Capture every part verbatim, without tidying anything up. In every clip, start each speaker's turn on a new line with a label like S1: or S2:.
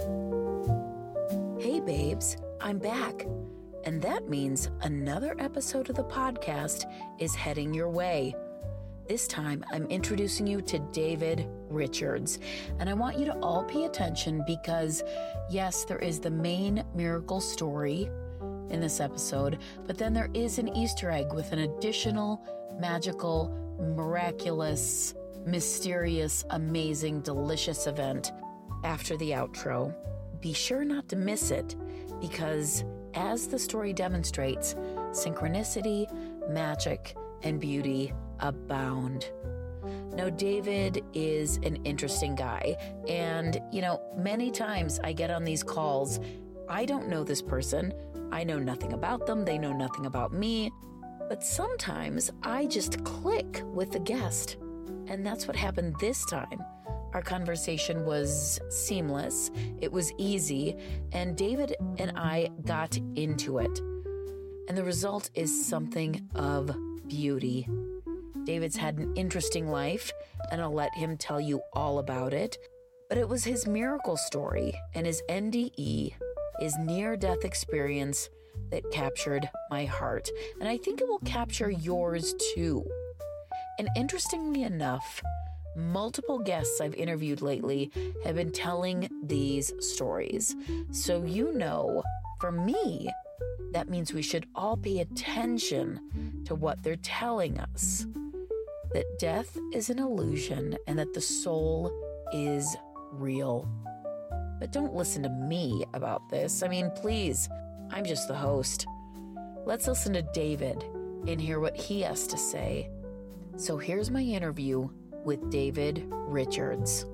S1: Hey babes, I'm back. And that means another episode of the podcast is heading your way. This time, I'm introducing you to David Richards. And I want you to all pay attention because, yes, there is the main miracle story in this episode, but then there is an Easter egg with an additional magical, miraculous, mysterious, amazing, delicious event after the outro. Be sure not to miss it because, as the story demonstrates, synchronicity, magic, and beauty abound. Now, David is an interesting guy. And, you know, many times I get on these calls, I don't know this person. I know nothing about them. They know nothing about me. But sometimes I just click with the guest. And that's what happened this time. Our conversation was seamless. It was easy. And David and I got into it. And the result is something of beauty. David's had an interesting life, and I'll let him tell you all about it. But it was his miracle story and his N D E, his near-death experience, that captured my heart. And I think it will capture yours too. And interestingly enough, multiple guests I've interviewed lately have been telling these stories. So you know, for me, that means we should all pay attention to what they're telling us. That death is an illusion and that the soul is real. But don't listen to me about this. I mean, please, I'm just the host. Let's listen to David and hear what he has to say. So here's my interview with David Richards.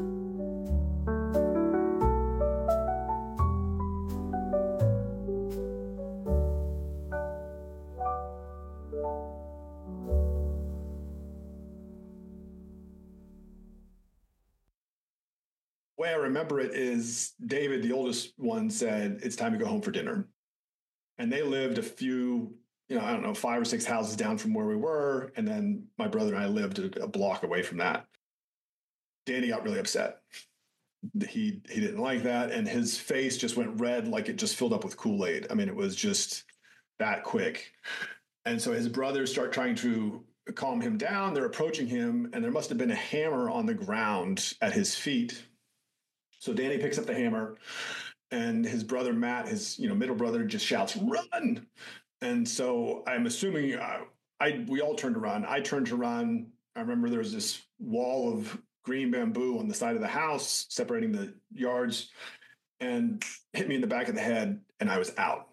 S2: The way I remember it is David, the oldest one, said, it's time to go home for dinner. And they lived a few, you know, I don't know, five or six houses down from where we were. And then my brother and I lived a block away from that. Danny got really upset. He he didn't like that. And his face just went red, like it just filled up with Kool-Aid. I mean, it was just that quick. And so his brothers start trying to calm him down. They're approaching him, and there must have been a hammer on the ground at his feet. So Danny picks up the hammer, and his brother Matt, his you know middle brother, just shouts, "Run!" And so I'm assuming uh, I we all turned to run. I turned to run. I remember there was this wall of green bamboo on the side of the house separating the yards, and hit me in the back of the head, and I was out.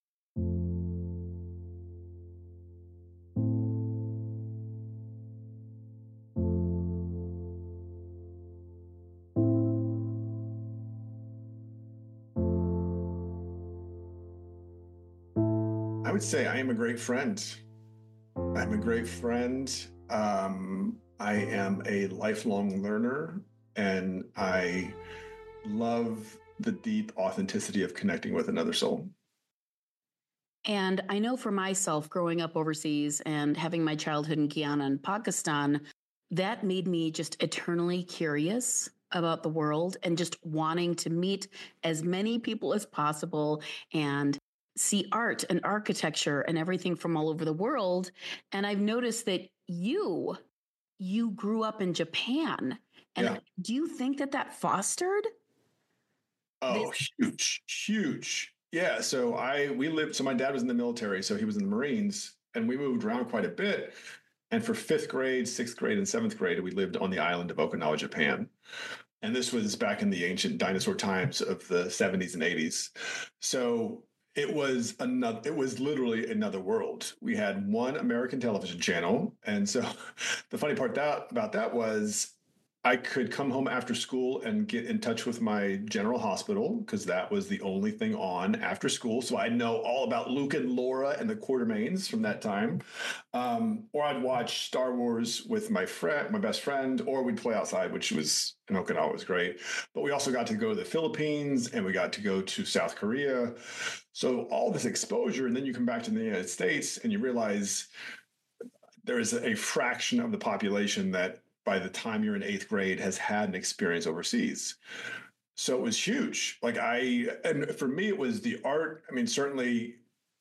S2: I would say I am a great friend. I'm a great friend. Um, I am a lifelong learner, and I love the deep authenticity of connecting with another soul.
S3: And I know for myself, growing up overseas and having my childhood in Guyana and Pakistan, that made me just eternally curious about the world and just wanting to meet as many people as possible and see art and architecture and everything from all over the world. And I've noticed that you, you grew up in Japan. And
S2: Yeah.
S3: do you think that that fostered?
S2: Oh,
S3: this-
S2: huge, huge. Yeah. So I, we lived, so my dad was in the military, so he was in the Marines, and we moved around quite a bit. And for fifth grade, sixth grade, and seventh grade, we lived on the island of Okinawa, Japan. And this was back in the ancient dinosaur times of the seventies and eighties. So it was another, it was literally another world. We had one American television channel. And so the funny part that, about that was I could come home after school and get in touch with my general hospital because that was the only thing on after school. So I know all about Luke and Laura and the Quartermaines from that time. Um, or I'd watch Star Wars with my friend, my best friend, or we'd play outside, which was in Okinawa was great. But we also got to go to the Philippines, and we got to go to South Korea. So all this exposure, and then you come back to the United States and you realize there is a fraction of the population that by the time you're in eighth grade has had an experience overseas. So it was huge. Like I, and for me, it was the art. I mean, certainly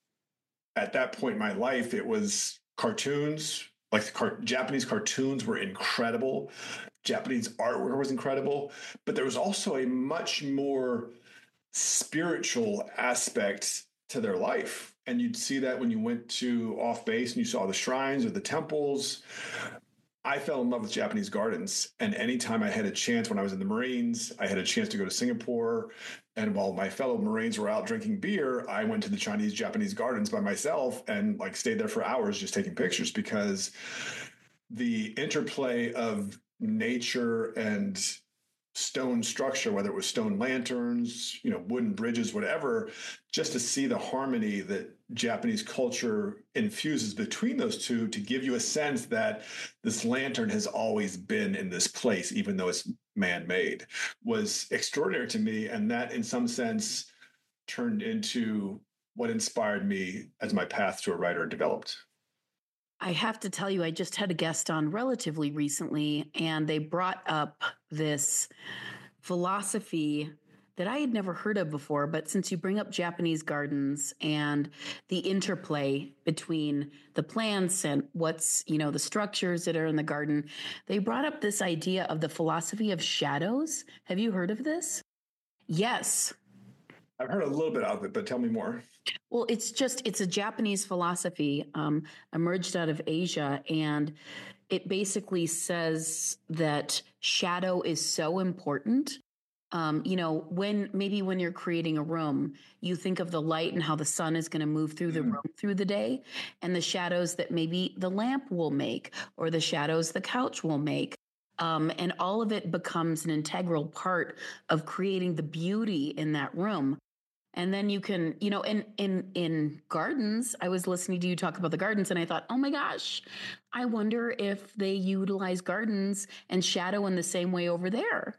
S2: at that point in my life, it was cartoons. Like the car- Japanese cartoons were incredible. Japanese artwork was incredible. But there was also a much more spiritual aspect to their life. And you'd see that when you went to off base and you saw the shrines or the temples. I fell in love with Japanese gardens. And anytime I had a chance when I was in the Marines, I had a chance to go to Singapore. And while my fellow Marines were out drinking beer, I went to the Chinese Japanese gardens by myself and like stayed there for hours just taking pictures, because the interplay of nature and stone structure, whether it was stone lanterns, you know, wooden bridges, whatever, just to see the harmony that Japanese culture infuses between those two, to give you a sense that this lantern has always been in this place, even though it's man-made, was extraordinary to me. And that in some sense turned into what inspired me as my path to a writer developed.
S3: I have to tell you, I just had a guest on relatively recently, and they brought up this philosophy that I had never heard of before. But since you bring up Japanese gardens and the interplay between the plants and what's, you know, the structures that are in the garden, they brought up this idea of the philosophy of shadows. Have you heard of this? Yes.
S2: I've heard a little bit of it, but tell me more.
S3: Well, it's just, it's a Japanese philosophy um, emerged out of Asia. And it basically says that shadow is so important. Um, you know, when maybe when you're creating a room, you think of the light and how the sun is going to move through the
S2: Mm.
S3: room through the day, and the shadows that maybe the lamp will make, or the shadows the couch will make. Um, and all of it becomes an integral part of creating the beauty in that room. And then you can, you know, in in in gardens, I was listening to you talk about the gardens, and I thought, oh my gosh, I wonder if they utilize gardens and shadow in the same way over there.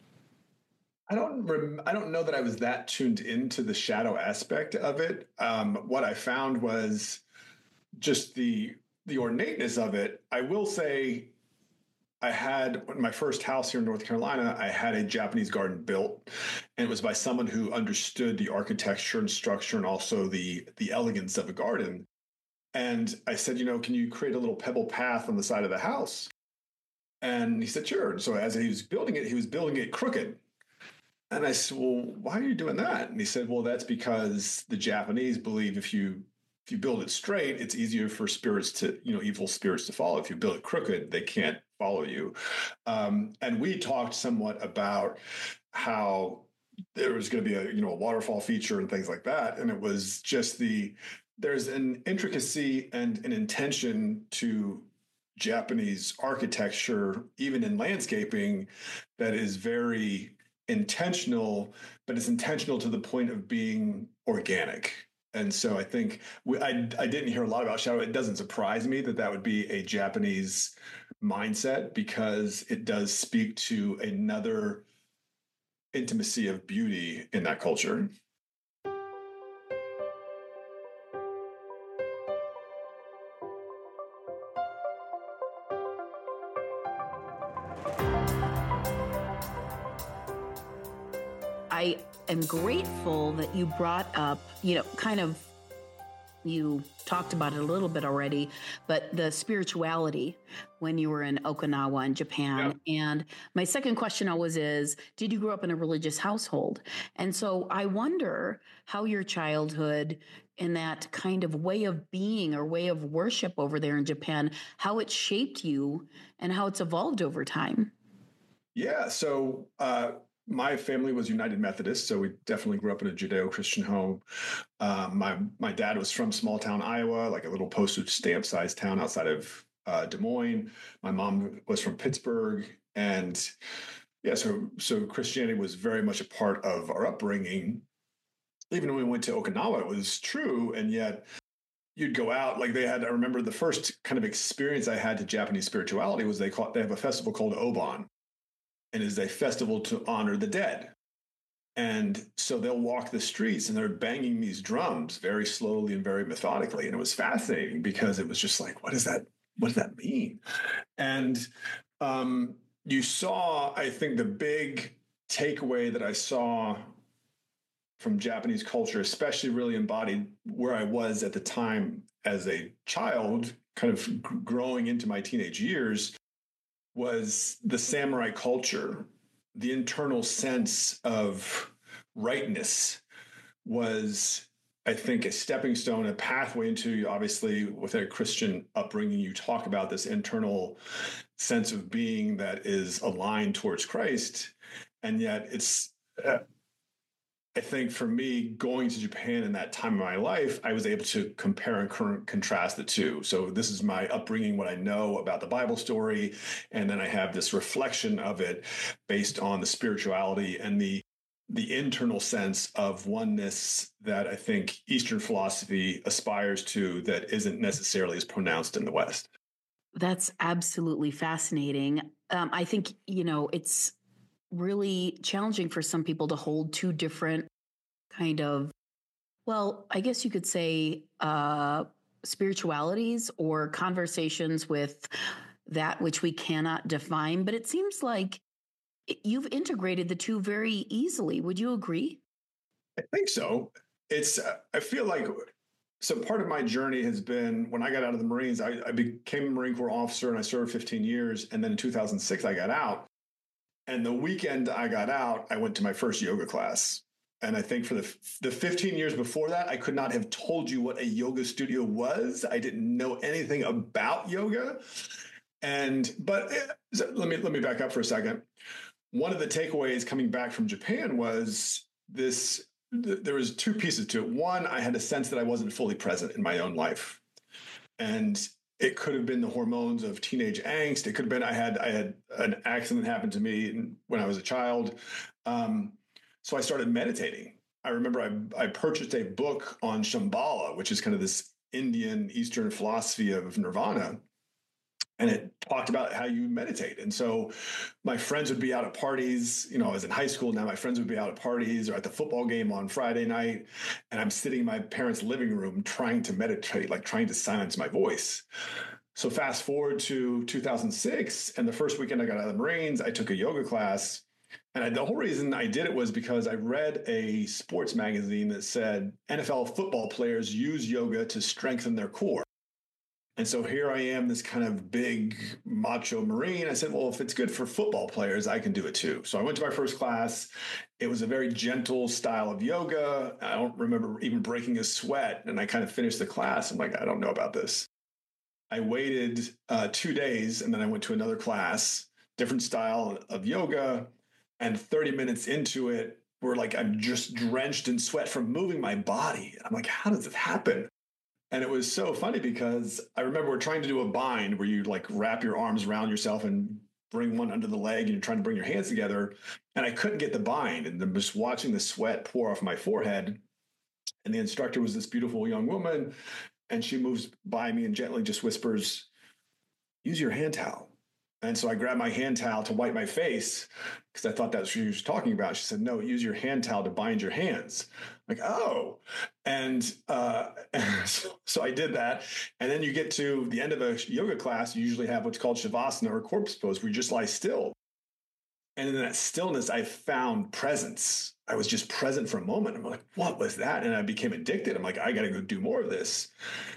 S2: I don't. Rem- I don't know that I was that tuned into the shadow aspect of it. Um, what I found was just the the ornateness of it. I will say, I had my first house here in North Carolina. I had a Japanese garden built, and it was by someone who understood the architecture and structure and also the the elegance of a garden. And I said, you know, can you create a little pebble path on the side of the house? And he said, sure. And so as he was building it, he was building it crooked. And I said, well, why are you doing that? And he said, well, that's because the Japanese believe if you if you build it straight, it's easier for spirits to, you know, evil spirits to follow. If you build it crooked, they can't follow you. Um, and we talked somewhat about how there was going to be a, you know, a waterfall feature and things like that. And it was just the, there's an intricacy and an intention to Japanese architecture, even in landscaping, that is very intentional, but it's intentional to the point of being organic. And so I think we, I, I didn't hear a lot about shadow. It doesn't surprise me that that would be a Japanese mindset, because it does speak to another intimacy of beauty in that culture.
S3: I am grateful that you brought up, you know, kind of, you talked about it a little bit already, but the spirituality when you were in Okinawa in Japan. Yeah. And my second question always is, did you grow up in a religious household? And so I wonder how your childhood and that kind of way of being or way of worship over there in Japan, how it shaped you and how it's evolved over time.
S2: Yeah. So, uh, my family was United Methodist, so we definitely grew up in a Judeo-Christian home. Um, my my dad was from small town Iowa, like a little postage stamp sized town outside of uh, Des Moines. My mom was from Pittsburgh, and yeah, so so Christianity was very much a part of our upbringing. Even when we went to Okinawa, it was true, and yet you'd go out like they had. I remember the first kind of experience I had to Japanese spirituality was they call they have a festival called Obon. And is a festival to honor the dead. And so they'll walk the streets and they're banging these drums very slowly and very methodically. And it was fascinating because it was just like, what does that, what does that mean? And um, you saw, I think, the big takeaway that I saw from Japanese culture, especially really embodied where I was at the time as a child, kind of g- growing into my teenage years, was the samurai culture. The internal sense of rightness was, I think, a stepping stone, a pathway into, obviously, with a Christian upbringing, you talk about this internal sense of being that is aligned towards Christ. And yet it's, uh, I think for me, going to Japan in that time of my life, I was able to compare and contrast the two. So this is my upbringing, what I know about the Bible story. And then I have this reflection of it based on the spirituality and the the internal sense of oneness that I think Eastern philosophy aspires to, that isn't necessarily as pronounced in the West.
S3: That's absolutely fascinating. Um, I think, you know, it's really challenging for some people to hold two different kind of, well, I guess you could say uh, spiritualities or conversations with that which we cannot define. But it seems like you've integrated the two very easily. Would you agree?
S2: I think so. It's, uh, I feel like, so part of my journey has been when I got out of the Marines, I, I became a Marine Corps officer and I served fifteen years. And then in two thousand six, I got out. And the weekend I got out, I went to my first yoga class. And I think for the the fifteen years before that, I could not have told you what a yoga studio was. I didn't know anything about yoga. And, but uh, let me, let me back up for a second. One of the takeaways coming back from Japan was this, th- there was two pieces to it. One, I had a sense that I wasn't fully present in my own life. And it could have been the hormones of teenage angst. It could have been, I had, I had an accident happen to me when I was a child. Um, so I started meditating. I remember I, I purchased a book on Shambhala, which is kind of this Indian Eastern philosophy of nirvana. And it talked about how you meditate. And so my friends would be out at parties. You know, I was in high school. Now my friends would be out at parties or at the football game on Friday night. And I'm sitting in my parents' living room trying to meditate, like trying to silence my voice. So fast forward to two thousand six, and the first weekend I got out of the Marines, I took a yoga class. And I, the whole reason I did it was because I read a sports magazine that said N F L football players use yoga to strengthen their core. And so here I am, this kind of big macho Marine. I said, well, if it's good for football players, I can do it too. So I went to my first class. It was a very gentle style of yoga. I don't remember even breaking a sweat. And I kind of finished the class. I'm like, I don't know about this. I waited uh, two days and then I went to another class, different style of yoga. And thirty minutes into it, we're like, I'm just drenched in sweat from moving my body. I'm like, how does this happen? And it was so funny because I remember we're trying to do a bind where you like wrap your arms around yourself and bring one under the leg and you're trying to bring your hands together. And I couldn't get the bind. And I'm just watching the sweat pour off my forehead. And the instructor was this beautiful young woman. And she moves by me and gently just whispers, use your hand towel. And so I grabbed my hand towel to wipe my face because I thought that's what she was talking about. She said, no, use your hand towel to bind your hands. I'm like, oh. And uh, so, so I did that. And then you get to the end of a yoga class, you usually have what's called Shavasana or corpse pose, where you just lie still. And in that stillness, I found presence. I was just present for a moment. I'm like, what was that? And I became addicted. I'm like, I got to go do more of this.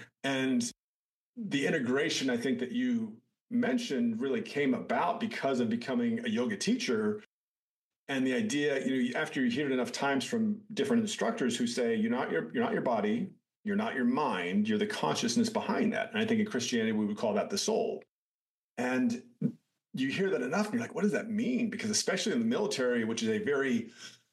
S2: And the integration, I think, that you mentioned really came about because of becoming a yoga teacher. And the idea, you know, after you hear it enough times from different instructors who say, you're not your, you're not your body, you're not your mind, you're the consciousness behind that. And I think in Christianity, we would call that the soul. And you hear that enough and you're like, what does that mean? Because especially in the military, which is a very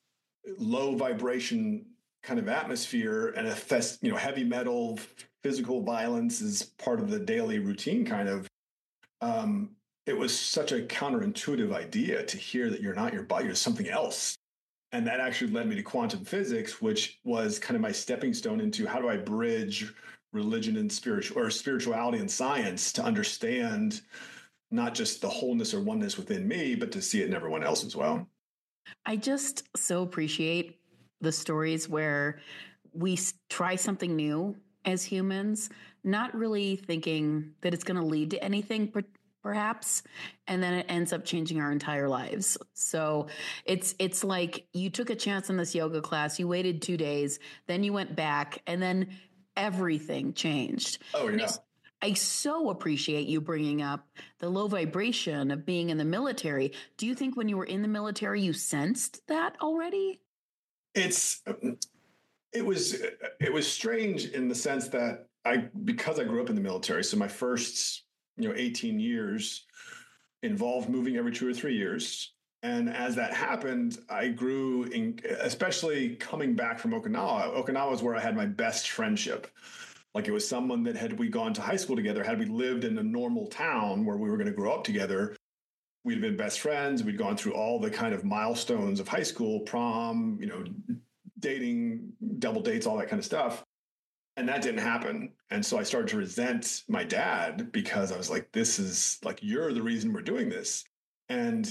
S2: low vibration kind of atmosphere, and a fest, you know, heavy metal, physical violence is part of the daily routine kind of. Um, it was such a counterintuitive idea to hear that you're not your body, you're something else. And that actually led me to quantum physics, which was kind of my stepping stone into how do I bridge religion and spiritual or spirituality and science to understand not just the wholeness or oneness within me, but to see it in everyone else as well.
S3: I just so appreciate the stories where we try something new as humans, not really thinking that it's going to lead to anything perhaps, and then it ends up changing our entire lives. So it's it's like you took a chance on this yoga class, you waited two days, then you went back, and then everything changed.
S2: Oh, yeah.
S3: I so appreciate you bringing up the low vibration of being in the military. Do you think when you were in the military, you sensed that already?
S2: It's it was it was strange in the sense that I because I grew up in the military. So my first you know eighteen years involved moving every two or three years. And as that happened, I grew in, especially coming back from Okinawa. Okinawa is where I had my best friendship. Like it was someone that had we gone to high school together, had we lived in a normal town where we were going to grow up together, we'd been best friends. We'd gone through all the kind of milestones of high school, prom, you know, dating, double dates, all that kind of stuff. And that didn't happen. And so I started to resent my dad because I was like, this is like, you're the reason we're doing this. And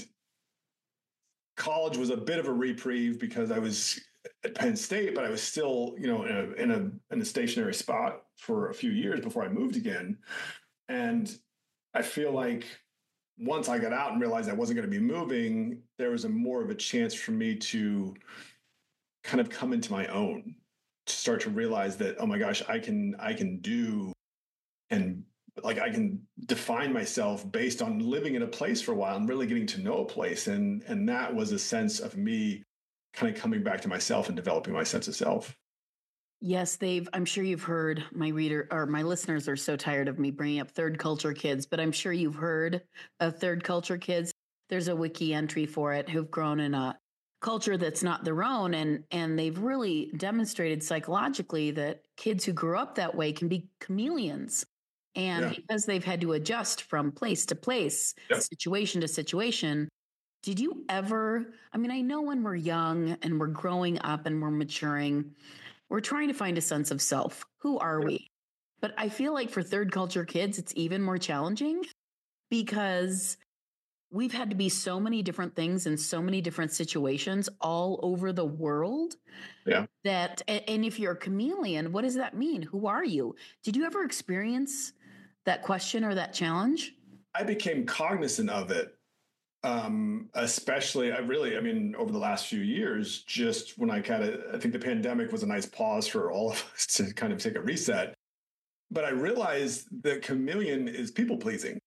S2: college was a bit of a reprieve because I was at Penn State, but I was still, you know, in a, in a, in a stationary spot for a few years before I moved again. And I feel like once I got out and realized I wasn't going to be moving, there was a more of a chance for me to kind of come into my own, to start to realize that, oh my gosh, I can, I can do, and like I can define myself based on living in a place for a while and really getting to know a place. And, and that was a sense of me kind of coming back to myself and developing my sense of self.
S3: Yes, they've, I'm sure you've heard, my reader or my listeners are so tired of me bringing up third culture kids, but I'm sure you've heard of third culture kids. There's a wiki entry for it who've grown in a culture that's not their own. And, and they've really demonstrated psychologically that kids who grew up that way can be chameleons. And yeah. because they've had to adjust from place to place, yep. situation to situation. Did you ever, I mean, I know when we're young and we're growing up and we're maturing, we're trying to find a sense of self. Who are we? But I feel like for third culture kids, it's even more challenging because we've had to be so many different things in so many different situations all over the world.
S2: Yeah.
S3: That, and if you're a chameleon, what does that mean? Who are you? Did you ever experience that question or that challenge?
S2: I became cognizant of it. Um, especially, I really, I mean, over the last few years, just when I kind of, I think the pandemic was a nice pause for all of us to kind of take a reset. But I realized that chameleon is people pleasing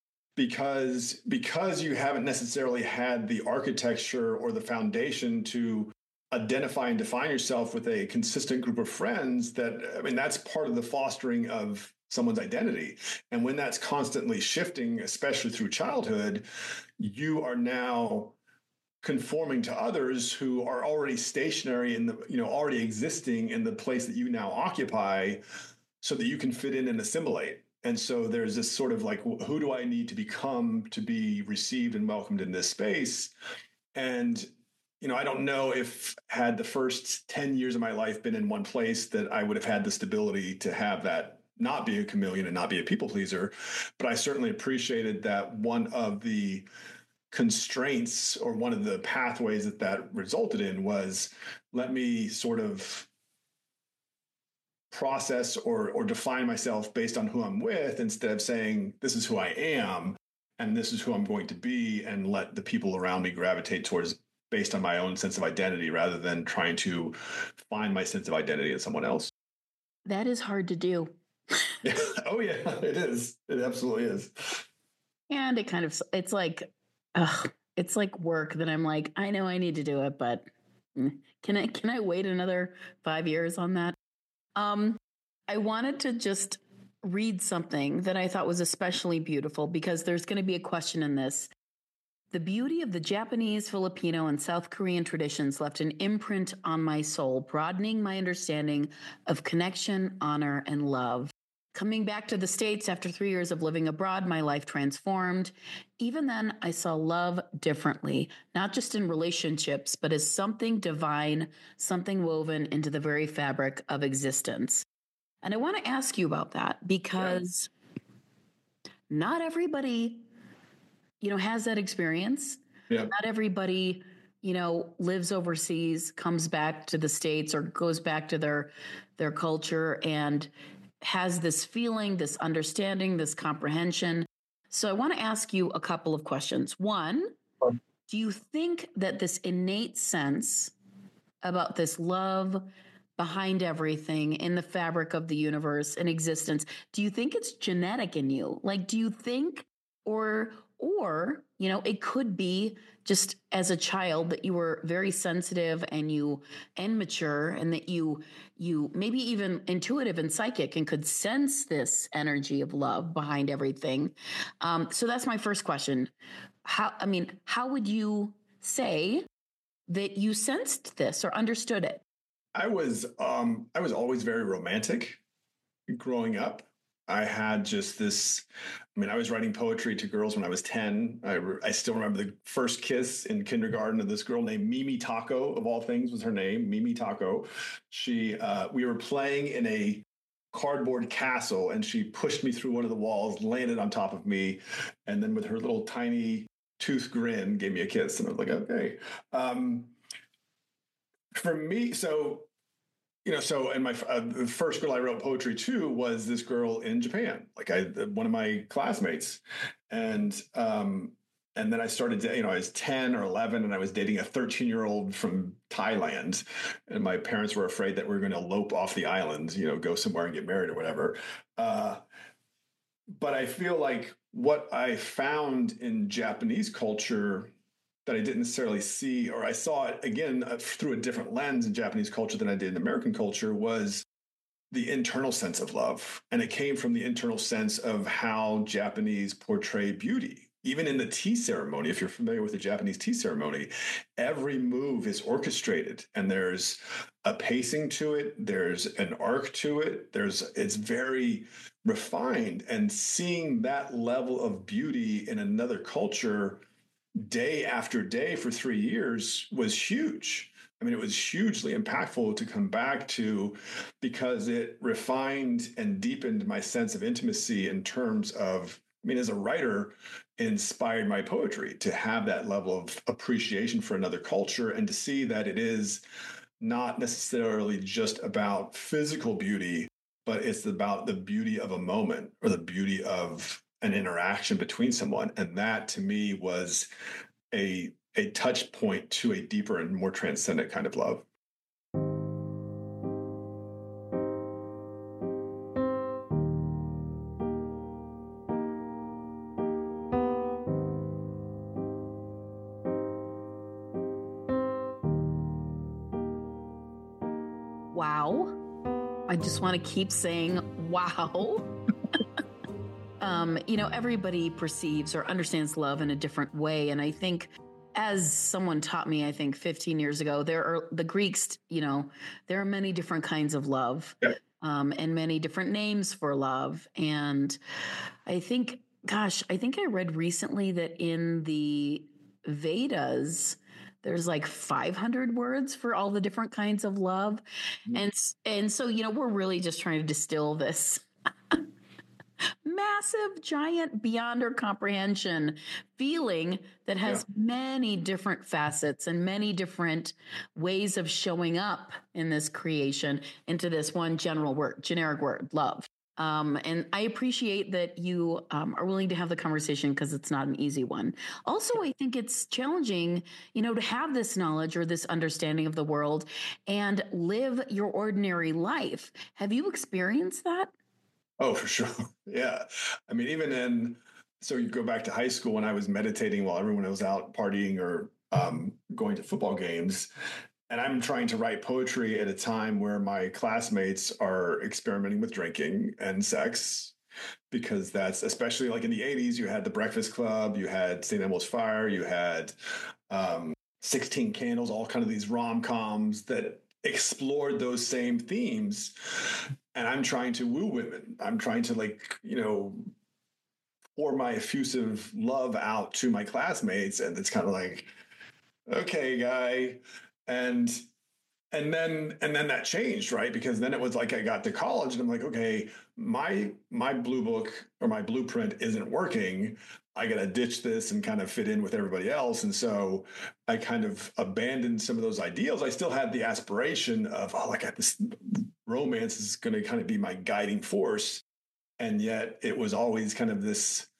S2: because, because you haven't necessarily had the architecture or the foundation to identify and define yourself with a consistent group of friends. That, I mean, that's part of the fostering of someone's identity. And when that's constantly shifting, especially through childhood, you are now conforming to others who are already stationary in the, you know, already existing in the place that you now occupy so that you can fit in and assimilate. And so there's this sort of like, who do I need to become to be received and welcomed in this space? And, you know, I don't know if had the first ten years of my life been in one place that I would have had the stability to have that, not be a chameleon and not be a people pleaser. But I certainly appreciated that one of the constraints or one of the pathways that that resulted in was let me sort of process or, or define myself based on who I'm with instead of saying, this is who I am and this is who I'm going to be, and let the people around me gravitate towards based on my own sense of identity rather than trying to find my sense of identity in someone else.
S3: That is hard to do.
S2: Yeah. Oh yeah, it is. It absolutely is.
S3: And it kind of, it's like, ugh, it's like work that I'm like, I know I need to do it, but can I, can I wait another five years on that? Um, I wanted to just read something that I thought was especially beautiful because there's going to be a question in this. The beauty of the Japanese, Filipino, and South Korean traditions left an imprint on my soul, broadening my understanding of connection, honor, and love. Coming back to the States after three years of living abroad, my life transformed. Even then, I saw love differently, not just in relationships, but as something divine, something woven into the very fabric of existence. And I want to ask you about that because yeah. not everybody, you know, has that experience.
S2: Yeah.
S3: Not everybody, you know, lives overseas, comes back to the States or goes back to their, their culture and has this feeling, this understanding, this comprehension. So I want to ask you a couple of questions. One, do you think that this innate sense about this love behind everything in the fabric of the universe and existence, do you think it's genetic in you? Like, do you think, or, or, you know, it could be just as a child that you were very sensitive and you, and mature, and that you, you maybe even intuitive and psychic and could sense this energy of love behind everything. Um, so that's my first question. How, I mean, how would you say that you sensed this or understood it?
S2: I was um, I was always very romantic growing up. I had just this. I mean, I was writing poetry to girls when I was ten. I, re- I still remember the first kiss in kindergarten of this girl named Mimi Taco, of all things, was her name, Mimi Taco. She, uh, we were playing in a cardboard castle, and she pushed me through one of the walls, landed on top of me, and then with her little tiny tooth grin, gave me a kiss, and I was like, okay. Um, for me, so you know, so and my uh, the first girl I wrote poetry to was this girl in Japan, like I one of my classmates, and um, and then I started, you know, I was ten or eleven, and I was dating a thirteen year old from Thailand, and my parents were afraid that we were going to elope off the island, you know, go somewhere and get married or whatever. Uh, but I feel like what I found in Japanese culture that I didn't necessarily see, or I saw it again uh, through a different lens in Japanese culture than I did in American culture, was the internal sense of love. And it came from the internal sense of how Japanese portray beauty. Even in the tea ceremony, if you're familiar with the Japanese tea ceremony, every move is orchestrated and there's a pacing to it. There's an arc to it. There's, it's very refined, and seeing that level of beauty in another culture day after day for three years was huge. I mean, it was hugely impactful to come back to, because it refined and deepened my sense of intimacy in terms of, I mean, as a writer, inspired my poetry to have that level of appreciation for another culture, and to see that it is not necessarily just about physical beauty, but it's about the beauty of a moment or the beauty of an interaction between someone. And that to me was a a touch point to a deeper and more transcendent kind of love.
S3: Wow. I just want to keep saying, wow. um, you know, everybody perceives or understands love in a different way. And I think, as someone taught me, I think fifteen years ago, there are the Greeks, you know, there are many different kinds of love.
S2: Yep.
S3: Um, and many different names for love. And I think, gosh, I think I read recently that in the Vedas, there's like five hundred words for all the different kinds of love. Mm-hmm. And, and so, you know, we're really just trying to distill this massive, giant, beyond our comprehension feeling that has yeah. many different facets and many different ways of showing up in this creation into this one general word, generic word, love. Um, and I appreciate that you um, are willing to have the conversation, because it's not an easy one. Also, I think it's challenging, you know, to have this knowledge or this understanding of the world and live your ordinary life. Have you experienced that?
S2: Oh, for sure. Yeah. I mean, even in, so you go back to high school when I was meditating while everyone was out partying or um, going to football games. And I'm trying to write poetry at a time where my classmates are experimenting with drinking and sex, because that's, especially like in the eighties, you had the Breakfast Club, you had Saint Elmo's Fire, you had um, sixteen Candles, all kind of these rom-coms that explored those same themes. And I'm trying to woo women. I'm trying to, like, you know, pour my effusive love out to my classmates. And it's kind of like, okay, guy. And and then and then that changed, right? Because then it was like I got to college and I'm like, okay, my my blue book or my blueprint isn't working. I got to ditch this and kind of fit in with everybody else. And so I kind of abandoned some of those ideals. I still had the aspiration of, oh, like this romance is going to kind of be my guiding force. And yet it was always kind of this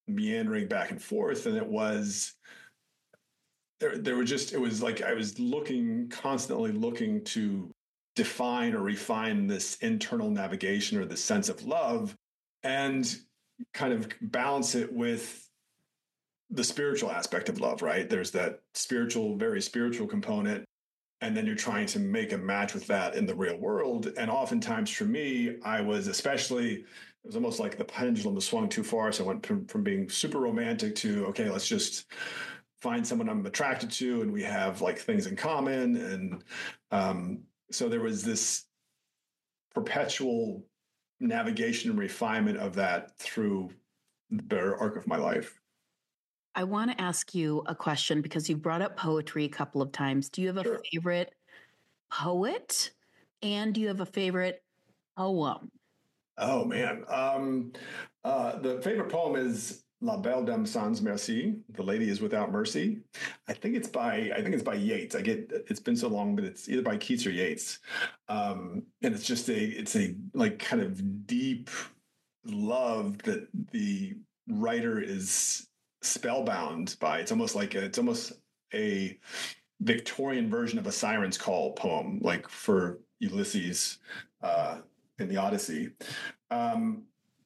S2: meandering back and forth. And it was, there, there were just, it was like I was looking, constantly looking to define or refine this internal navigation or the sense of love and kind of balance it with the spiritual aspect of love, right? There's that spiritual, very spiritual component. And then you're trying to make a match with that in the real world. And oftentimes for me, I was especially, it was almost like the pendulum was swung too far. So I went from, from being super romantic to, okay, let's just find someone I'm attracted to and we have like things in common. And um, so there was this perpetual navigation and refinement of that through the better arc of my life.
S3: I want to ask you a question because you've brought up poetry a couple of times. Do you have a
S2: Sure.
S3: favorite poet? And do you have a favorite poem?
S2: Oh, man. Um, uh, the favorite poem is La Belle Dame Sans Merci. The Lady is Without Mercy. I think it's by I think it's by Yeats. I get it's been so long, but it's either by Keats or Yeats. Um, and it's just a it's a like kind of deep love that the writer is spellbound by. It's almost like a, it's almost a Victorian version of a Siren's Call poem, like for Ulysses uh, in the Odyssey. Um,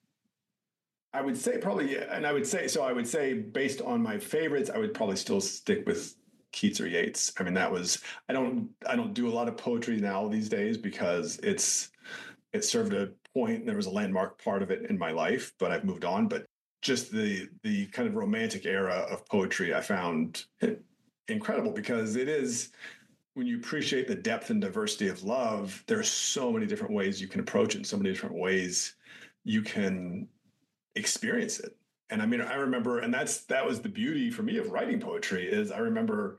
S2: I would say probably, and I would say, so I would say based on my favorites, I would probably still stick with Keats or Yeats. I mean, that was, I don't, I don't do a lot of poetry now these days because it's, it served a point and there was a landmark part of it in my life, but I've moved on. But just the the kind of romantic era of poetry I found incredible because it is, when you appreciate the depth and diversity of love, there's so many different ways you can approach it and so many different ways you can experience it. And I mean, I remember, and that's that was the beauty for me of writing poetry is I remember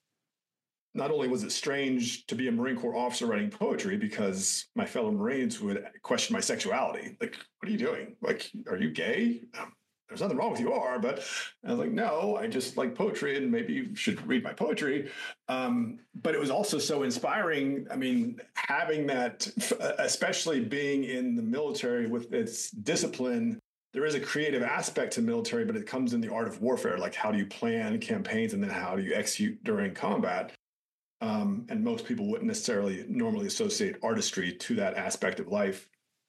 S2: not only was it strange to be a Marine Corps officer writing poetry because my fellow Marines would question my sexuality. Like, what are you doing? Like, are you gay? There's nothing wrong with you are, but I was like, no, I just like poetry and maybe you should read my poetry. Um, but it was also so inspiring. I mean, having that, especially being in the military with its discipline, there is a creative aspect to military, but it comes in the art of warfare. Like how do you plan campaigns and then how do you execute during combat? Um, and most people wouldn't necessarily normally associate artistry to that aspect of life.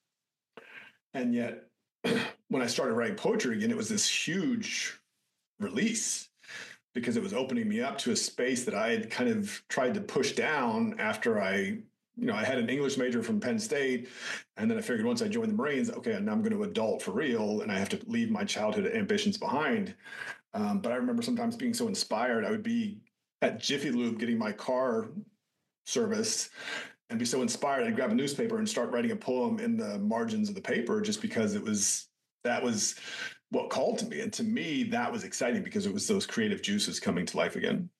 S2: And yet, when I started writing poetry again, it was this huge release because it was opening me up to a space that I had kind of tried to push down after I, you know, I had an English major from Penn State. And then I figured once I joined the Marines, okay, now I'm going to adult for real. And I have to leave my childhood ambitions behind. Um, but I remember sometimes being so inspired, I would be at Jiffy Lube getting my car serviced and be so inspired, I'd grab a newspaper and start writing a poem in the margins of the paper just because it was, that was what called to me. And to me, that was exciting because it was those creative juices coming to life again.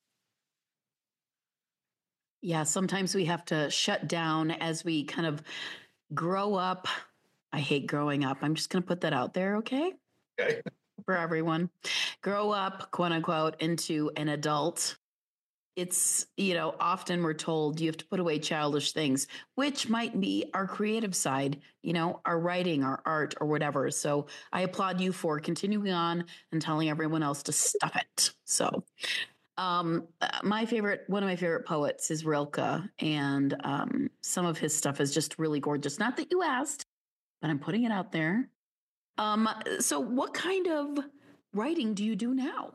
S3: Yeah, sometimes we have to shut down as we kind of grow up. I hate growing up. I'm just going to put that out there, okay?
S2: Okay.
S3: For everyone. Grow up, quote unquote, into an adult. It's, you know, often we're told you have to put away childish things, which might be our creative side, you know, our writing, our art, or whatever. So I applaud you for continuing on and telling everyone else to stop it. So um, my favorite, one of my favorite poets is Rilke, and um, some of his stuff is just really gorgeous. Not that you asked, but I'm putting it out there. Um, so what kind of writing do you do now?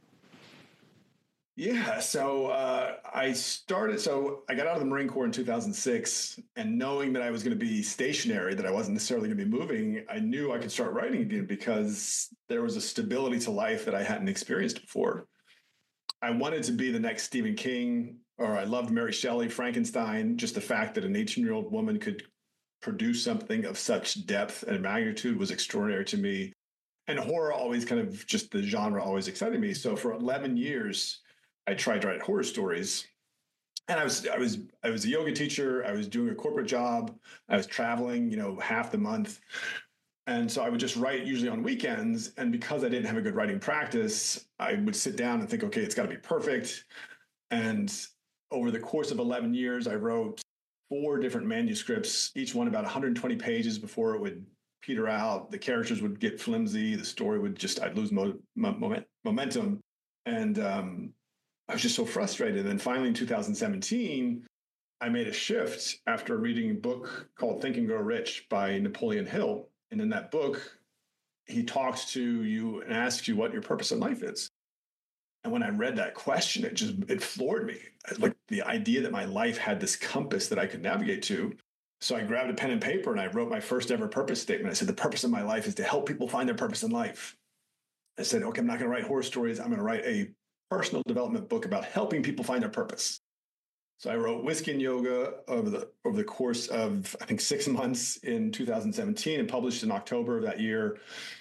S2: Yeah, so uh, I started, so I got out of the Marine Corps in two thousand six, and knowing that I was going to be stationary, that I wasn't necessarily going to be moving, I knew I could start writing again because there was a stability to life that I hadn't experienced before. I wanted to be the next Stephen King, or I loved Mary Shelley, Frankenstein, just the fact that an eighteen-year-old woman could produce something of such depth and magnitude was extraordinary to me. And horror always kind of, just the genre always excited me. So for eleven years, I tried to write horror stories, and I was I was I was a yoga teacher. I was doing a corporate job. I was traveling, you know, half the month, and so I would just write usually on weekends. And because I didn't have a good writing practice, I would sit down and think, okay, it's got to be perfect. And over the course of eleven years, I wrote four different manuscripts, each one about one hundred twenty pages before it would peter out. The characters would get flimsy. The story would just, I'd lose mo- mo- momentum. And um, I was just so frustrated. And finally, in two thousand seventeen, I made a shift after reading a book called Think and Grow Rich by Napoleon Hill. And in that book, he talks to you and asks you what your purpose in life is. And when I read that question, it just, it floored me. Like the idea that my life had this compass that I could navigate to. So I grabbed a pen and paper and I wrote my first ever purpose statement. I said, the purpose of my life is to help people find their purpose in life. I said, okay, I'm not going to write horror stories. I'm going to write a personal development book about helping people find their purpose. So I wrote Whiskey and Yoga over the over the course of, I think, six months in two thousand seventeen and published in October of that year.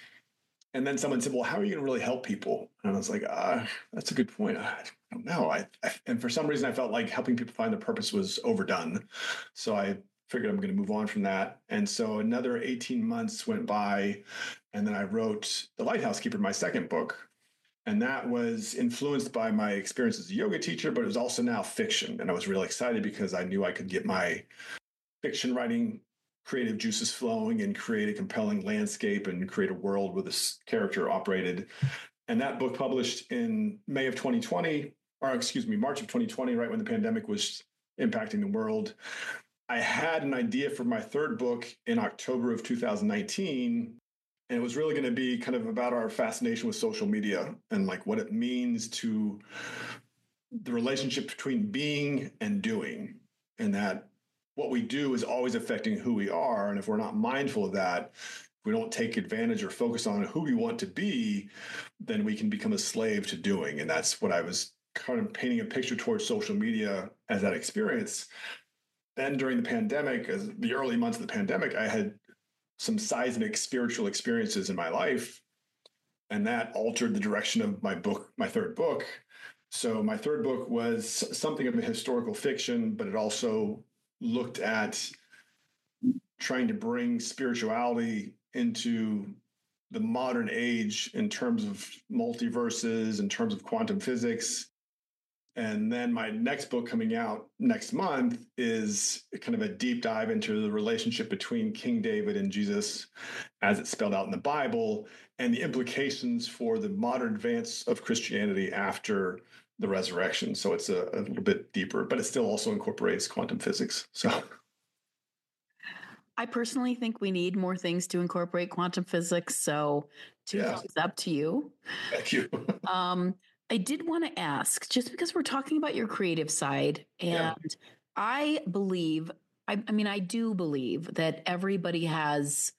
S2: And then someone said, well, how are you going to really help people? And I was like, ah, that's a good point. I don't know. I, I and for some reason, I felt like helping people find their purpose was overdone. So I figured I'm going to move on from that. And so another eighteen months went by. And then I wrote The Lighthouse Keeper, my second book. And that was influenced by my experience as a yoga teacher, but it was also now fiction. And I was really excited because I knew I could get my fiction writing creative juices flowing and create a compelling landscape and create a world where this character operated. And that book published in May of twenty twenty, or excuse me, March of twenty twenty, right when the pandemic was impacting the world. I had an idea for my third book in October of two thousand nineteen. And it was really going to be kind of about our fascination with social media and like what it means to the relationship between being and doing, and that what we do is always affecting who we are. And if we're not mindful of that, if we don't take advantage or focus on who we want to be, then we can become a slave to doing. And that's what I was kind of painting a picture towards social media as that experience. Then during the pandemic, as the early months of the pandemic, I had some seismic spiritual experiences in my life, and that altered the direction of my book, my third book. So my third book was something of a historical fiction, but it also looked at trying to bring spirituality into the modern age in terms of multiverses, in terms of quantum physics. And then my next book coming out next month is kind of a deep dive into the relationship between King David and Jesus as it's spelled out in the Bible and the implications for the modern advance of Christianity after the resurrection. So it's a, a little bit deeper, but it still also incorporates quantum physics. So
S3: I personally think we need more things to incorporate quantum physics. So two
S2: yeah.
S3: thumbs up to you.
S2: Thank you.
S3: um, I did want to ask, just because we're talking about your creative side, and
S2: Yeah.
S3: I believe, I, I mean, I do believe that everybody has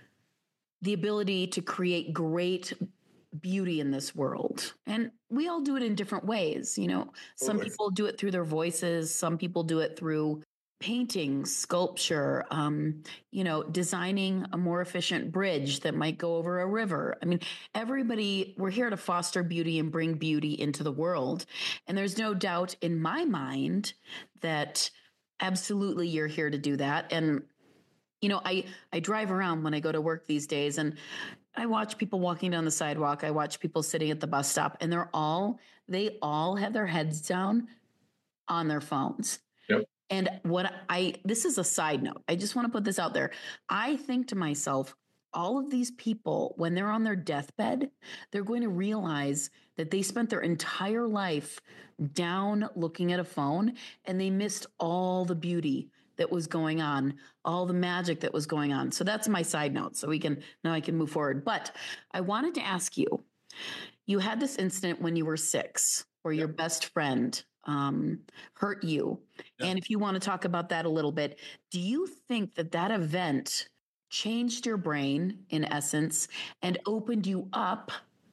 S3: the ability to create great beauty in this world. And we all do it in different ways. You know, some
S2: Totally.
S3: people do it through their voices, some people do it through painting, sculpture, um, you know, designing a more efficient bridge that might go over a river. I mean, everybody, we're here to foster beauty and bring beauty into the world. And there's no doubt in my mind that absolutely you're here to do that. And, you know, I, I drive around when I go to work these days, and I watch people walking down the sidewalk. I watch people sitting at the bus stop, and they're all, they all have their heads down on their phones.
S2: Yep.
S3: And what I, this is a side note. I just want to put this out there. I think to myself, all of these people, when they're on their deathbed, they're going to realize that they spent their entire life down looking at a phone, and they missed all the beauty that was going on, all the magic that was going on. So that's my side note. So we can, now I can move forward. But I wanted to ask you, you had this incident when you were six where your best friend um, hurt you.
S2: Yeah.
S3: And if you want to talk about that a little bit, do you think that that event changed your brain in essence and opened you up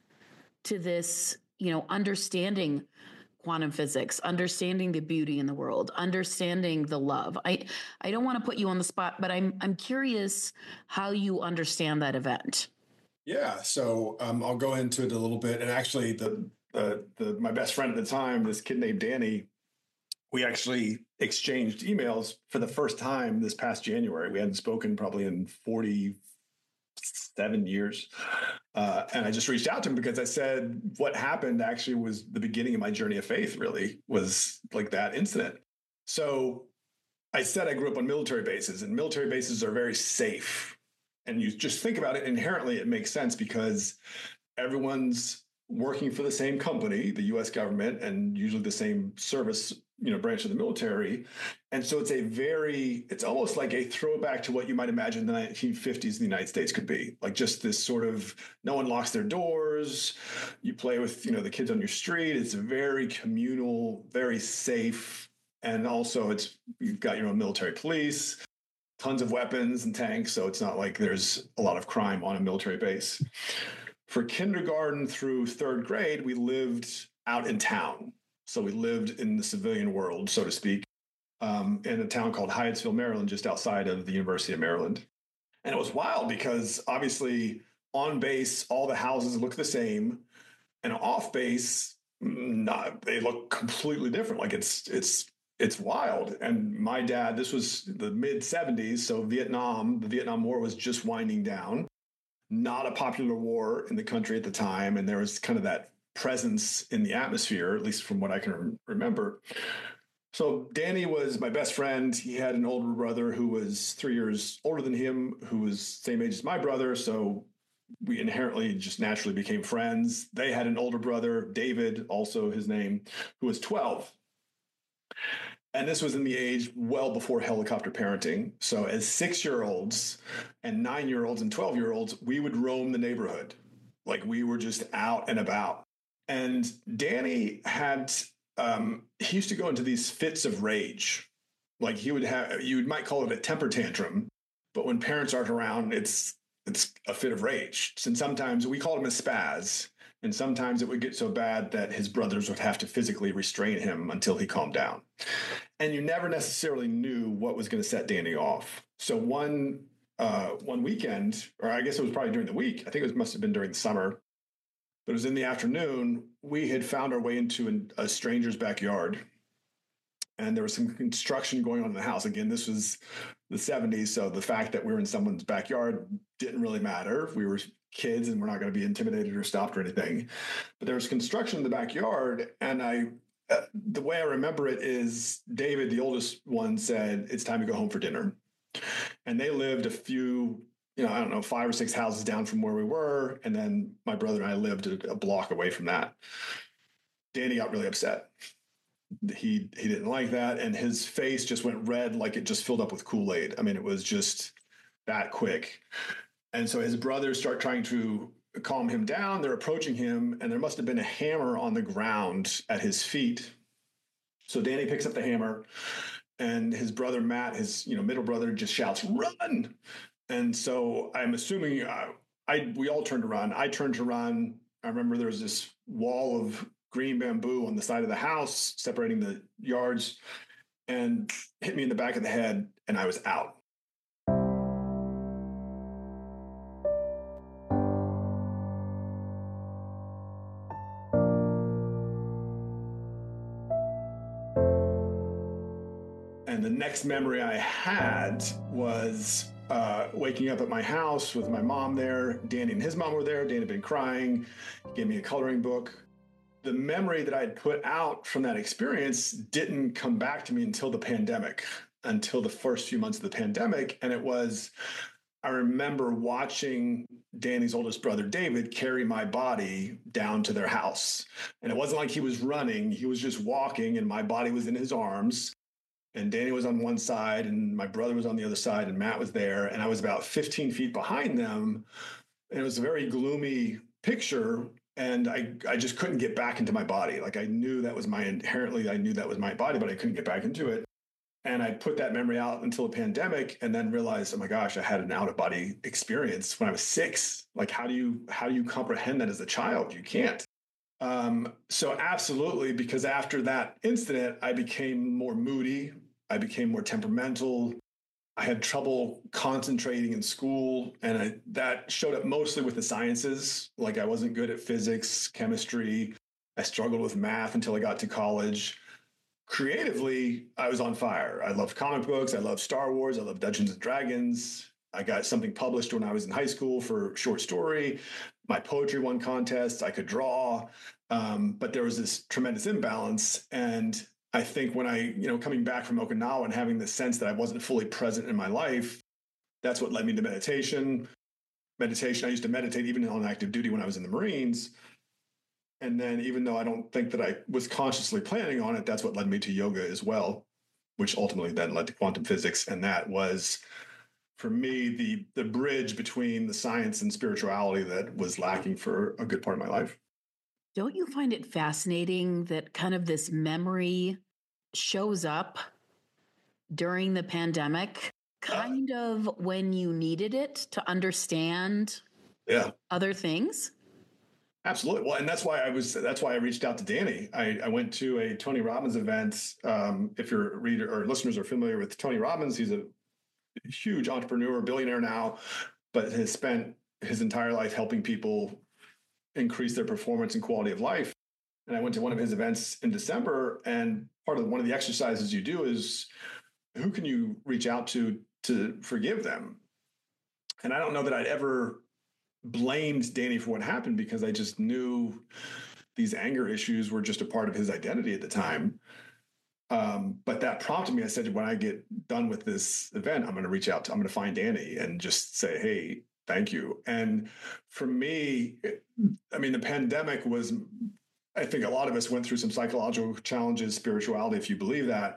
S3: to this, you know, understanding quantum physics, understanding the beauty in the world, understanding the love? I, I don't want to put you on the spot, but I'm, I'm curious how you understand that event.
S2: Yeah. So um, I'll go into it a little bit. And actually the, the, the, my best friend at the time, this kid named Danny, we actually exchanged emails for the first time this past January. We hadn't spoken probably in forty-seven years. Uh, and I just reached out to him because I said, what happened actually was the beginning of my journey of faith, really, was like that incident. So I said I grew up on military bases, and military bases are very safe. And you just think about it inherently, it makes sense because everyone's working for the same company, the U S government, and usually the same service, you know, branch of the military. And so it's a very, it's almost like a throwback to what you might imagine the nineteen fifties in the United States could be. Like just this sort of, no one locks their doors. You play with, you know, the kids on your street. It's very communal, very safe. And also it's, you've got your own military police, tons of weapons and tanks. So it's not like there's a lot of crime on a military base. For kindergarten through third grade, we lived out in town. So we lived in the civilian world, so to speak, um, in a town called Hyattsville, Maryland, just outside of the University of Maryland. And it was wild because obviously on base, all the houses look the same, and off base, not, they look completely different. Like it's it's it's wild. And my dad, this was the mid seventies, so Vietnam, the Vietnam War was just winding down. Not a popular war in the country at the time, and there was kind of that presence in the atmosphere, at least from what I can remember. So Danny was my best friend. He had an older brother who was three years older than him, who was same age as my brother. So we inherently just naturally became friends. They had an older brother, David, also his name, who was twelve. And this was in the age well before helicopter parenting. So as six-year-olds and nine-year-olds and twelve-year-olds, we would roam the neighborhood. Like we were just out and about. And Danny had, um, he used to go into these fits of rage. Like he would have, you might call it a temper tantrum, but when parents aren't around, it's it's a fit of rage. And sometimes we called him a spaz. And sometimes it would get so bad that his brothers would have to physically restrain him until he calmed down. And you never necessarily knew what was going to set Danny off. So one uh, one weekend, or I guess it was probably during the week, I think it must have been during the summer, but it was in the afternoon, we had found our way into an, a stranger's backyard. And there was some construction going on in the house. Again, this was the seventies, so the fact that we were in someone's backyard didn't really matter. We were kids and we're not going to be intimidated or stopped or anything. But there was construction in the backyard, and I, uh, the way I remember it is David, the oldest one, said, "It's time to go home for dinner." And they lived a few, you know, I don't know, five or six houses down from where we were. And then my brother and I lived a, a block away from that. Danny got really upset. He he didn't like that, and his face just went red, like it just filled up with Kool-Aid. I mean, it was just that quick. And so his brothers start trying to calm him down. They're approaching him, and there must have been a hammer on the ground at his feet. So Danny picks up the hammer, and his brother Matt, his you know middle brother, just shouts, "Run!" And so I'm assuming uh, I we all turned to run. I turned to run. I remember there was this wall of green bamboo on the side of the house separating the yards, and hit me in the back of the head, and I was out. And the next memory I had was uh, waking up at my house with my mom there. Danny and his mom were there. Danny had been crying. He gave me a coloring book. The memory that I had put out from that experience didn't come back to me until the pandemic, until the first few months of the pandemic. And it was, I remember watching Danny's oldest brother, David, carry my body down to their house. And it wasn't like he was running. He was just walking, and my body was in his arms. And Danny was on one side, and my brother was on the other side, and Matt was there. And I was about fifteen feet behind them. And it was a very gloomy picture. And I, I just couldn't get back into my body. Like I knew that was my, inherently, I knew that was my body, but I couldn't get back into it. And I put that memory out until the pandemic, and then realized, oh my gosh, I had an out of body experience when I was six. Like, how do you, how do you comprehend that as a child? You can't. Um, so absolutely, because after that incident, I became more moody. I became more temperamental. I had trouble concentrating in school, and I, that showed up mostly with the sciences. Like I wasn't good at physics, chemistry. I struggled with math until I got to college. Creatively, I was on fire. I loved comic books. I loved Star Wars. I loved Dungeons and Dragons. I got something published when I was in high school for short story. My poetry won contests. I could draw. Um, but there was this tremendous imbalance. And I think when I, you know, coming back from Okinawa and having the sense that I wasn't fully present in my life, That's what led me to meditation. Meditation, I used to meditate even on active duty when I was in the Marines. And then even though I don't think that I was consciously planning on it, that's what led me to yoga as well, which ultimately then led to quantum physics. And that was, for me, the the bridge between the science and spirituality that was lacking for a good part of my life.
S3: Don't you find it fascinating that kind of this memory shows up during the pandemic, kind uh, of when you needed it to understand
S2: yeah.
S3: other things?
S2: Absolutely. Well, and that's why I was, that's why I reached out to Danny. I, I went to a Tony Robbins event. Um, if your reader or listeners are familiar with Tony Robbins, he's a huge entrepreneur, billionaire now, but has spent his entire life helping people increase their performance and quality of life. And I went to one of his events in December, and part of one of the exercises you do is, who can you reach out to to forgive them? And I don't know that I'd ever blamed Danny for what happened, because I just knew these anger issues were just a part of his identity at the time. Um, but that prompted me. I said, when I get done with this event, I'm going to reach out to, I'm going to find Danny and just say, hey, thank you. And for me, I mean, the pandemic was, I think a lot of us went through some psychological challenges, spirituality, if you believe that.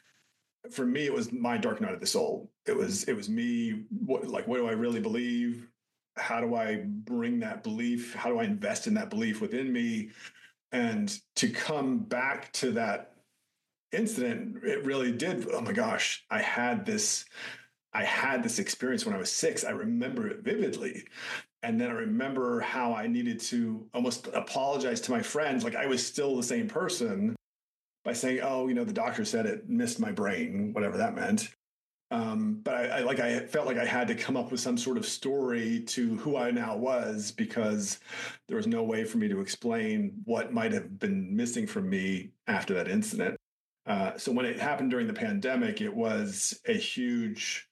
S2: For me, it was my dark night of the soul. It was, it was me. What, like, what do I really believe? How do I bring that belief? How do I invest in that belief within me? And to come back to that incident, it really did. Oh my gosh, I had this, I had this experience when I was six. I remember it vividly. And then I remember how I needed to almost apologize to my friends. Like I was still the same person, by saying, oh, you know, the doctor said it missed my brain, whatever that meant. Um, but I, I like I felt like I had to come up with some sort of story to who I now was, because there was no way for me to explain what might have been missing from me after that incident. Uh, so when it happened during the pandemic, it was a huge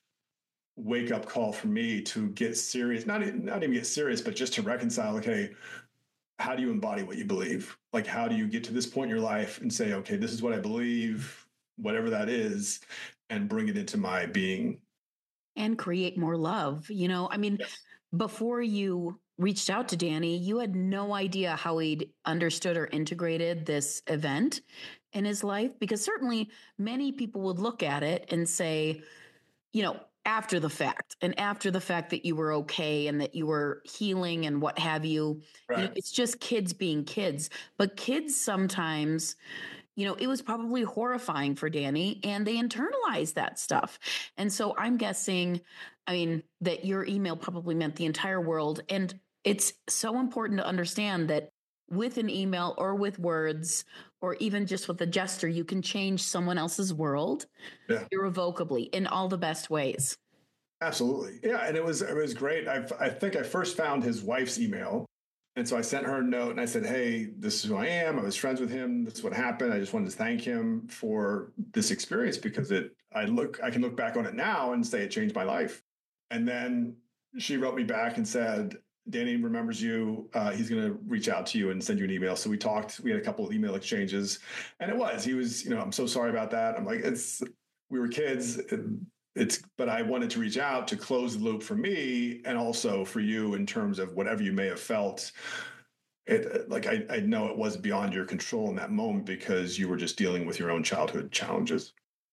S2: wake-up call for me to get serious, not, not even get serious, but just to reconcile, okay, how do you embody what you believe? Like, how do you get to this point in your life and say, okay, this is what I believe, whatever that is, and bring it into my being.
S3: And create more love. You know, I mean, yes. Before you reached out to Danny, you had no idea how he'd understood or integrated this event in his life, because certainly many people would look at it and say, you know, after the fact and after the fact that you were okay and that you were healing and what have you, right. You know, it's just kids being kids. But kids sometimes, you know, it was probably horrifying for Danny, and they internalized that stuff. And so I'm guessing, I mean, that your email probably meant the entire world. And it's so important to understand that with an email or with words, or even just with a gesture, you can change someone else's world yeah. irrevocably in all the best ways.
S2: Absolutely. Yeah. And it was, it was great. I I think I first found his wife's email. And so I sent her a note and I said, hey, this is who I am. I was friends with him. This is what happened. I just wanted to thank him for this experience, because it, I look, I can look back on it now and say it changed my life. And then she wrote me back and said, Danny remembers you. Uh, he's going to reach out to you and send you an email. So we talked, we had a couple of email exchanges, and it was, he was, you know, I'm so sorry about that. I'm like, it's, we were kids. It, it's, but I wanted to reach out to close the loop for me, and also for you in terms of whatever you may have felt. It, like, I, I know it was beyond your control in that moment, because you were just dealing with your own childhood challenges.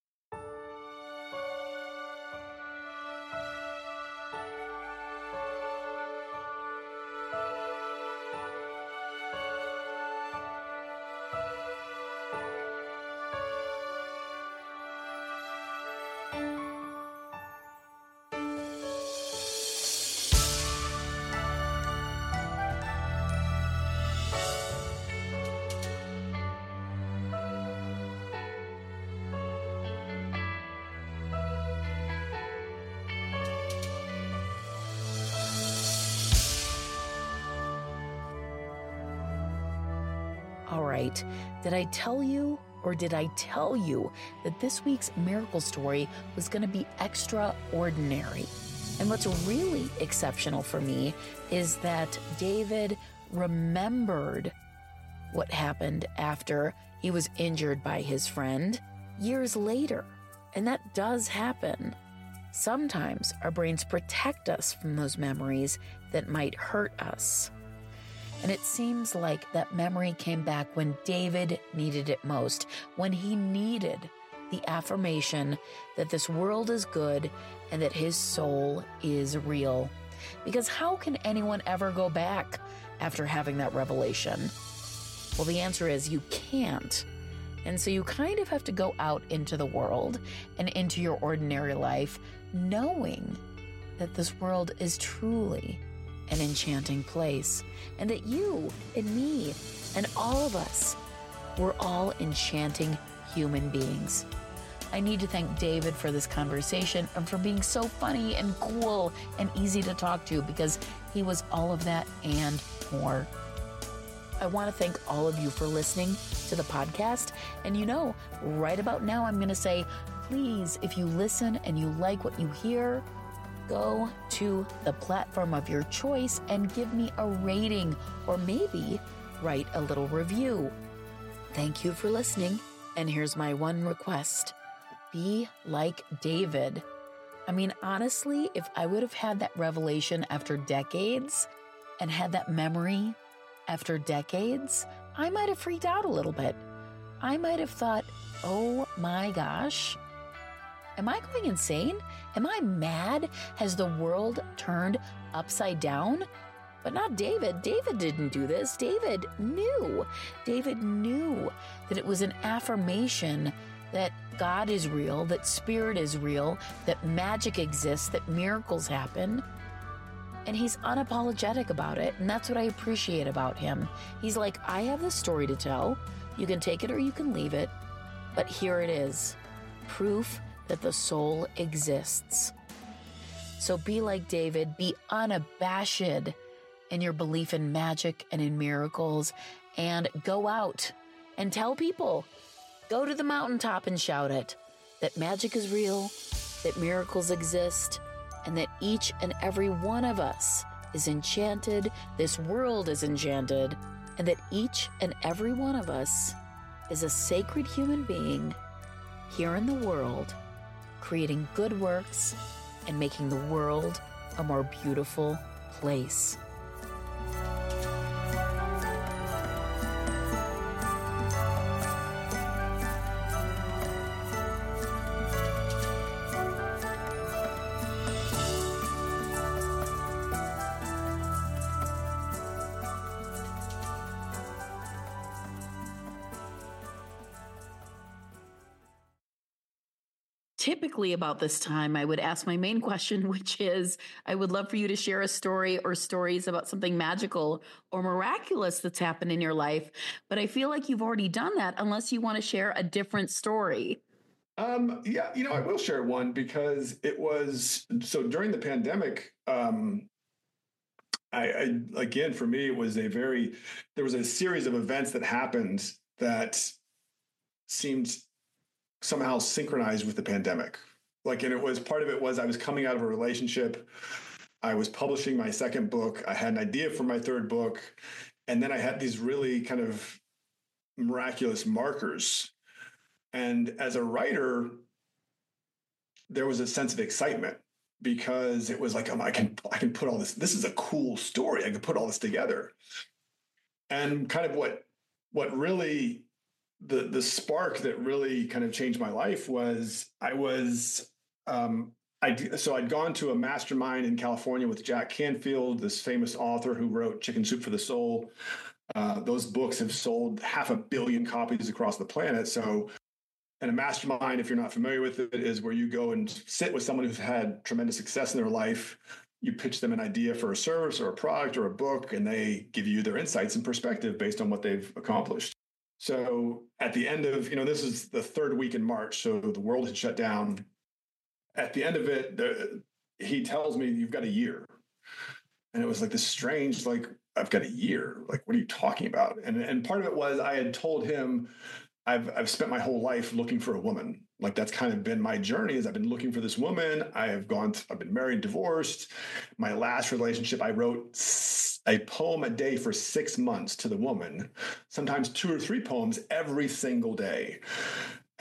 S1: All right, did I tell you, or did I tell you that this week's miracle story was going to be extraordinary? And what's really exceptional for me is that David remembered what happened after he was injured by his friend years later. And that does happen. Sometimes our brains protect us from those memories that might hurt us. And it seems like that memory came back when David needed it most, when he needed the affirmation that this world is good and that his soul is real. Because how can anyone ever go back after having that revelation? Well, the answer is you can't. And so you kind of have to go out into the world and into your ordinary life, knowing that this world is truly an enchanting place, and that you and me and all of us, we're all enchanting human beings. I need to thank David for this conversation and for being so funny and cool and easy to talk to, because he was all of that and more. I want to thank all of you for listening to the podcast. And you know, right about now, I'm going to say, please, if you listen and you like what you hear, go to the platform of your choice and give me a rating, or maybe write a little review. Thank you for listening. And here's my one request. Be like David. I mean, honestly, if I would have had that revelation after decades and had that memory after decades, I might have freaked out a little bit. I might have thought, oh my gosh, am I going insane? Am I mad? Has the world turned upside down? But not David. David didn't do this. David knew. David knew that it was an affirmation that God is real, that spirit is real, that magic exists, that miracles happen. And he's unapologetic about it. And that's what I appreciate about him. He's like, I have this story to tell. You can take it or you can leave it. But here it is. Proof that the soul exists. So be like David. Be unabashed in your belief in magic and in miracles. And go out and tell people. Go to the mountaintop and shout it. That magic is real. That miracles exist. And that each and every one of us is enchanted. This world is enchanted. And that each and every one of us is a sacred human being here in the world, creating good works and making the world a more beautiful place.
S3: Typically about this time, I would ask my main question, which is, I would love for you to share a story or stories about something magical or miraculous that's happened in your life. But I feel like you've already done that, unless you want to share a different story.
S2: Um, yeah, you know, I will share one, because it was, so during the pandemic, um, I, I, again, for me, it was a very, there was a series of events that happened that seemed somehow synchronized with the pandemic. Like, and it was, part of it was I was coming out of a relationship. I was publishing my second book. I had an idea for my third book. And then I had these really kind of miraculous markers. And as a writer, there was a sense of excitement, because it was like, oh, I can, I can put all this, this is a cool story. I can put all this together. And kind of what, what really, the, the spark that really kind of changed my life was I was, um, I, so I'd gone to a mastermind in California with Jack Canfield, this famous author who wrote Chicken Soup for the Soul. Uh, those books have sold half a billion copies across the planet. So, and a mastermind, if you're not familiar with it, is where you go and sit with someone who's had tremendous success in their life. You pitch them an idea for a service or a product or a book, and they give you their insights and perspective based on what they've accomplished. So at the end of, you know, this is the third week in March, so the world had shut down. At the end of it, the, he tells me, you've got a year. And it was like this strange, like, I've got a year. Like, what are you talking about? And, and part of it was I had told him, I've I've spent my whole life looking for a woman. Like, that's kind of been my journey, is I've been looking for this woman. I have gone, to, I've been married, divorced. My last relationship, I wrote a poem a day for six months to the woman, sometimes two or three poems every single day.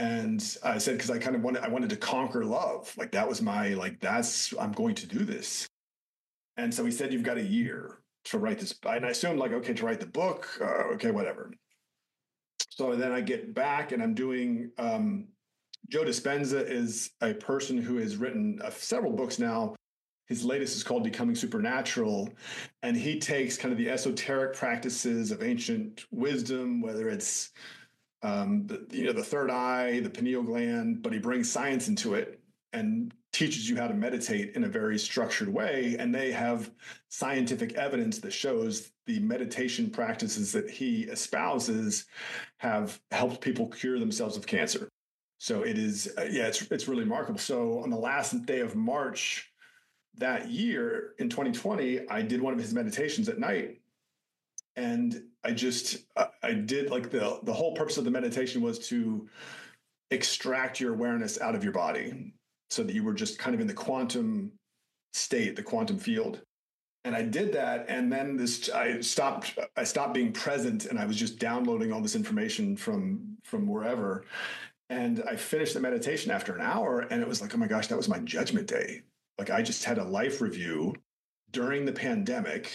S2: And I said, because I kind of wanted, I wanted to conquer love. Like that was my, like, that's, I'm going to do this. And so he said, you've got a year to write this. And I assumed like, okay, to write the book, uh, okay, whatever. So then I get back and I'm doing, um, Joe Dispenza is a person who has written uh, several books now. His latest is called Becoming Supernatural. And he takes kind of the esoteric practices of ancient wisdom, whether it's Um, the, you know, the third eye, the pineal gland, but he brings science into it and teaches you how to meditate in a very structured way. And they have scientific evidence that shows the meditation practices that he espouses have helped people cure themselves of cancer. So it is, uh, yeah, it's it's really remarkable. So on the last day of March that year in twenty twenty, I did one of his meditations at night. And I just, I did like the, the whole purpose of the meditation was to extract your awareness out of your body so that you were just kind of in the quantum state, the quantum field. And I did that. And then this, I stopped, I stopped being present and I was just downloading all this information from, from wherever. And I finished the meditation after an hour and it was like, oh my gosh, that was my judgment day. Like I just had a life review during the pandemic.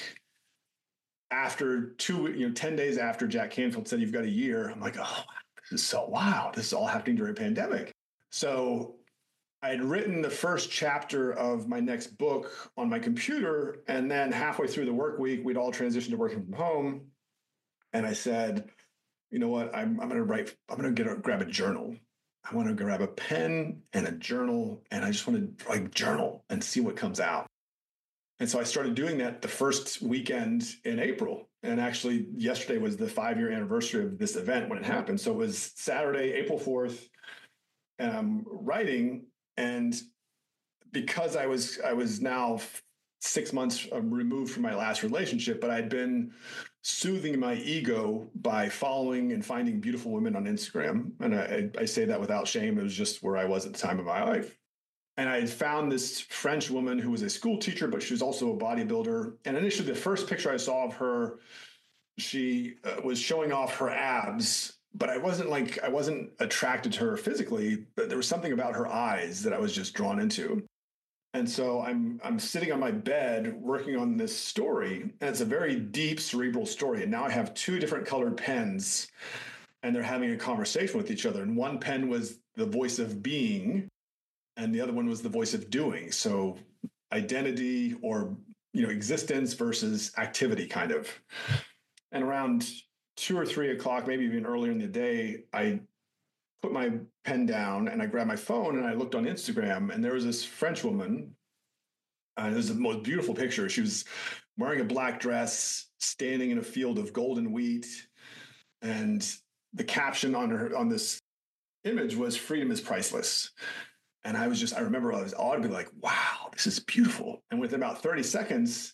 S2: After two, you know, ten days after Jack Canfield said, you've got a year, I'm like, oh, this is so, wow, this is all happening during a pandemic. So I had written the first chapter of my next book on my computer. And then halfway through the work week, we'd all transitioned to working from home. And I said, you know what, I'm, I'm going to write, I'm going to get a, grab a journal. I want to grab a pen and a journal. And I just want to like journal and see what comes out. And so I started doing that the first weekend in April. And actually, yesterday was the five-year anniversary of this event when it happened. So it was Saturday, April fourth, and I'm writing. And because I was I was now six months removed from my last relationship, but I'd been soothing my ego by following and finding beautiful women on Instagram. And I, I say that without shame. It was just where I was at the time of my life. And I had found this French woman who was a school teacher, but she was also a bodybuilder. And initially, the first picture I saw of her, she uh, was showing off her abs, but I wasn't like, I wasn't attracted to her physically, but there was something about her eyes that I was just drawn into. And so I'm I'm sitting on my bed working on this story, and it's a very deep cerebral story. And now I have two different colored pens, and they're having a conversation with each other. And one pen was the voice of being, and the other one was the voice of doing. So identity or, you know, existence versus activity kind of. And around two or three o'clock, maybe even earlier in the day, I put my pen down and I grabbed my phone and I looked on Instagram, and there was this French woman. Uh, it was the most beautiful picture. She was wearing a black dress, standing in a field of golden wheat. And the caption on her, on this image was "Freedom is priceless." And I was just, I remember I was audibly like, wow, this is beautiful. And within about thirty seconds,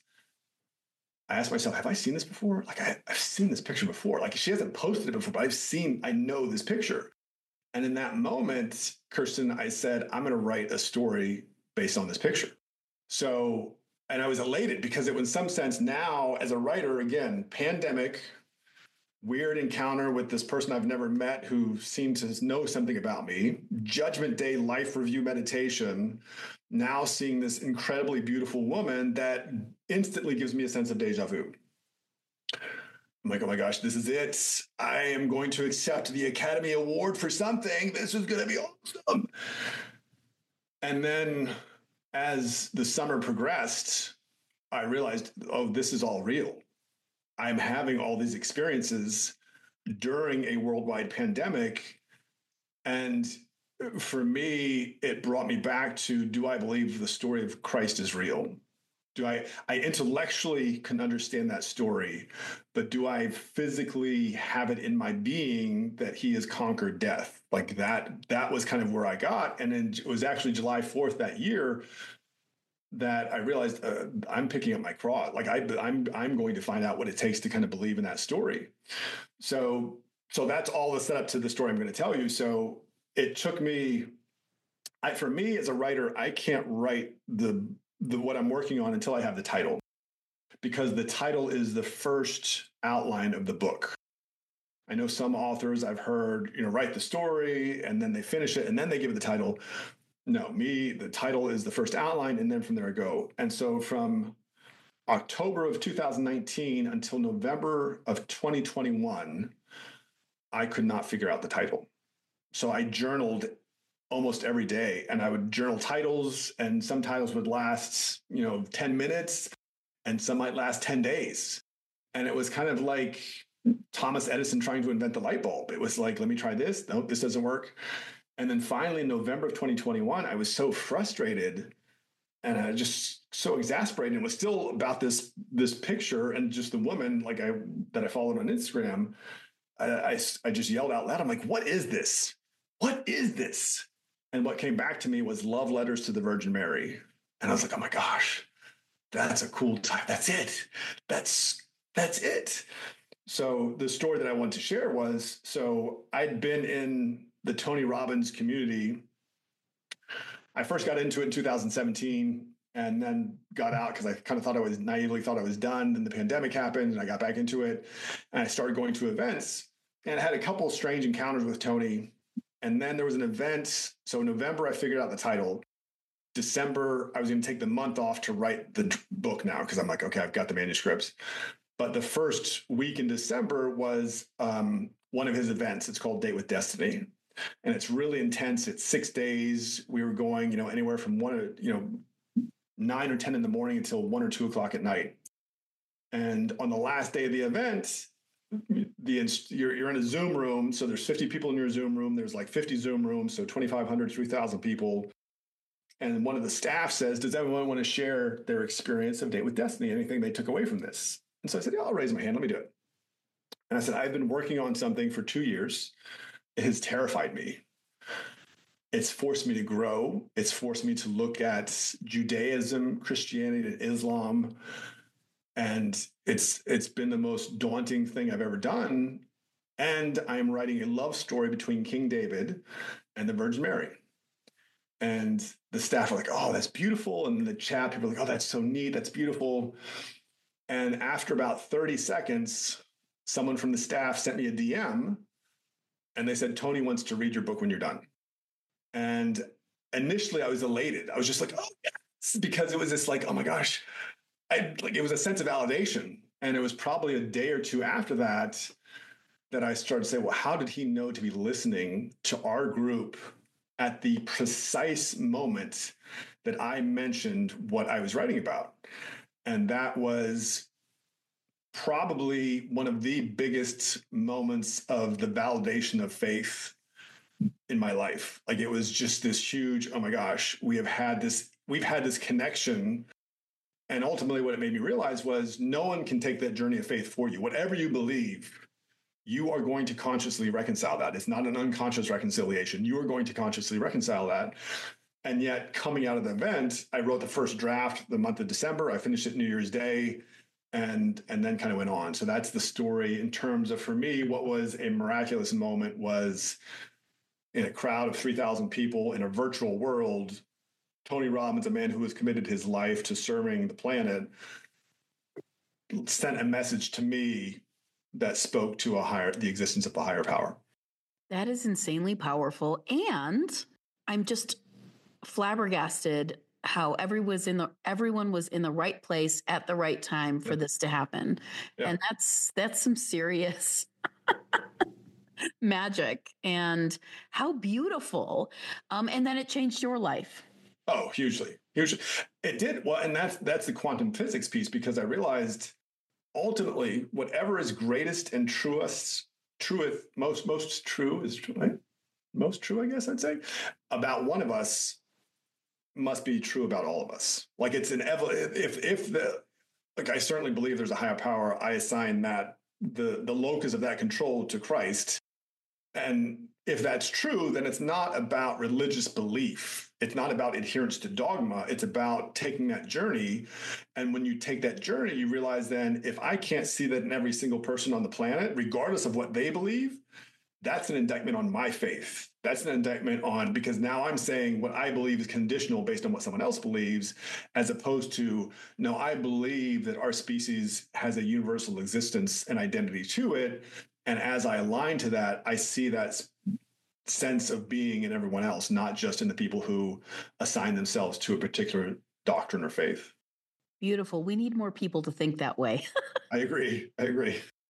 S2: I asked myself, have I seen this before? Like I, I've seen this picture before. Like she hasn't posted it before, but I've seen, I know this picture. And in that moment, Kirsten, I said, I'm going to write a story based on this picture. So, and I was elated because it was in some sense now as a writer, again, pandemic, weird encounter with this person I've never met who seemed to know something about me, Judgment Day life review meditation, now seeing this incredibly beautiful woman that instantly gives me a sense of deja vu. I'm like, oh my gosh, this is it. I am going to accept the Academy Award for something. This is going to be awesome. And then as the summer progressed, I realized, oh, this is all real. I'm having all these experiences during a worldwide pandemic. And for me, it brought me back to, do I believe the story of Christ is real? Do I, I intellectually can understand that story, but do I physically have it in my being that he has conquered death? Like that, that was kind of where I got. And then it was actually July fourth that year that I realized uh, I'm picking up my cross. Like I, I'm, I'm going to find out what it takes to kind of believe in that story. So, so that's all the setup to the story I'm going to tell you. So it took me, I, for me as a writer, I can't write the, the, what I'm working on until I have the title, because the title is the first outline of the book. I know some authors I've heard, you know, write the story and then they finish it and then they give it the title. No, me, the title is the first outline, and then from there I go. And so from October of two thousand nineteen until November of twenty twenty-one, I could not figure out the title. So I journaled almost every day, and I would journal titles, and some titles would last, you know, ten minutes, and some might last ten days. And it was kind of like Thomas Edison trying to invent the light bulb. It was like, let me try this. Nope, this doesn't work. And then finally, in November of twenty twenty-one, I was so frustrated and I just so exasperated. It was still about this, this picture and just the woman like I that I followed on Instagram. I, I, I just yelled out loud. I'm like, what is this? What is this? And what came back to me was Love Letters to the Virgin Mary. And I was like, oh my gosh, that's a cool title. That's it. That's, that's it. So the story that I wanted to share was, so I'd been in the Tony Robbins community. I first got into it in two thousand seventeen and then got out because I kind of thought I was naively thought I was done. Then the pandemic happened and I got back into it and I started going to events and I had a couple of strange encounters with Tony. And then there was an event. So November, I figured out the title. December, I was going to take the month off to write the book now because I'm like, okay, I've got the manuscripts. But the first week in December was um, one of his events. It's called Date with Destiny. And it's really intense. It's six days. We were going, you know, anywhere from one, you know, nine or ten in the morning until one or two o'clock at night. And on the last day of the event, the you're, you're in a Zoom room. So there's fifty people in your Zoom room. There's like fifty Zoom rooms. So twenty-five hundred, three thousand people. And one of the staff says, does everyone want to share their experience of Date with Destiny? Anything they took away from this? And so I said, yeah, I'll raise my hand. Let me do it. And I said, I've been working on something for two years. It has terrified me. It's forced me to grow. It's forced me to look at Judaism, Christianity, and Islam. And it's it's been the most daunting thing I've ever done. And I'm writing a love story between King David and the Virgin Mary. And the staff are like, oh, that's beautiful. And in the chat, people are like, oh, that's so neat. That's beautiful. And after about thirty seconds, someone from the staff sent me a D M and they said, Tony wants to read your book when you're done. And initially I was elated. I was just like, oh, yes, because it was this like, oh my gosh, I, like it was a sense of validation. And it was probably a day or two after that, that I started to say, well, how did he know to be listening to our group at the precise moment that I mentioned what I was writing about? And that was probably one of the biggest moments of the validation of faith in my life. Like it was just this huge, oh my gosh, we have had this, we've had this connection. And ultimately what it made me realize was no one can take that journey of faith for you. Whatever you believe, you are going to consciously reconcile that. It's not an unconscious reconciliation. You are going to consciously reconcile that. And yet coming out of the event, I wrote the first draft the month of December. I finished it New Year's Day and, and then kind of went on. So that's the story in terms of, for me, what was a miraculous moment was in a crowd of three thousand people in a virtual world, Tony Robbins, a man who has committed his life to serving the planet, sent a message to me that spoke to a higher, the existence of the higher power.
S3: That is insanely powerful. And I'm just flabbergasted how everyone was in the everyone was in the right place at the right time for
S2: Yep.
S3: this to happen.
S2: Yep.
S3: And that's that's some serious magic. And how beautiful. Um, and then it changed your life.
S2: Oh, hugely, hugely. It did. Well, and that's that's the quantum physics piece, because I realized ultimately whatever is greatest and truest, truest, most most true is true, right? Most true, I guess I'd say, about one of us must be true about all of us. Like it's an if if the like I certainly believe there's a higher power. I assign that the the locus of that control to Christ. And if that's true, then it's not about religious belief. It's not about adherence to dogma. It's about taking that journey. And when you take that journey, you realize then if I can't see that in every single person on the planet, regardless of what they believe, that's an indictment on my faith. That's an indictment on, because now I'm saying what I believe is conditional based on what someone else believes, as opposed to, no, I believe that our species has a universal existence and identity to it. And as I align to that, I see that sense of being in everyone else, not just in the people who assign themselves to a particular doctrine or faith.
S3: Beautiful. We need more people to think that way.
S2: I agree. I agree.